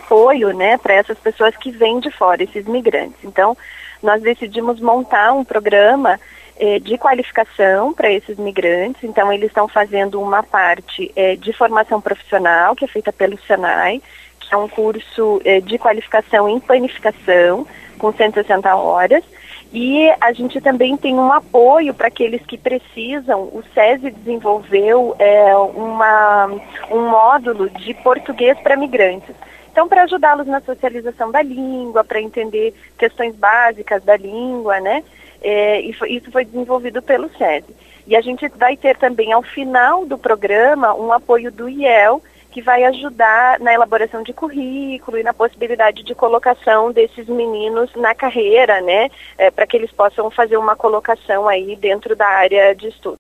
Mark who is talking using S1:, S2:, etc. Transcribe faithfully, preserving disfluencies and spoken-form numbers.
S1: apoio, né, para essas pessoas que vêm de fora, esses migrantes. Então, nós decidimos montar um programa eh, de qualificação para esses migrantes. Então, eles estão fazendo uma parte eh, de formação profissional, que é feita pelo Senai, que é um curso eh, de qualificação em panificação, com cento e sessenta horas. E a gente também tem um apoio para aqueles que precisam. O SESI desenvolveu é, uma, um módulo de português para migrantes. Então, para ajudá-los na socialização da língua, para entender questões básicas da língua, né? É, e foi, isso foi desenvolvido pelo SESI. E a gente vai ter também, ao final do programa, um apoio do I E L, que vai ajudar na elaboração de currículo e na possibilidade de colocação desses meninos na carreira, né, é, para que eles possam fazer uma colocação aí dentro da área de estudo.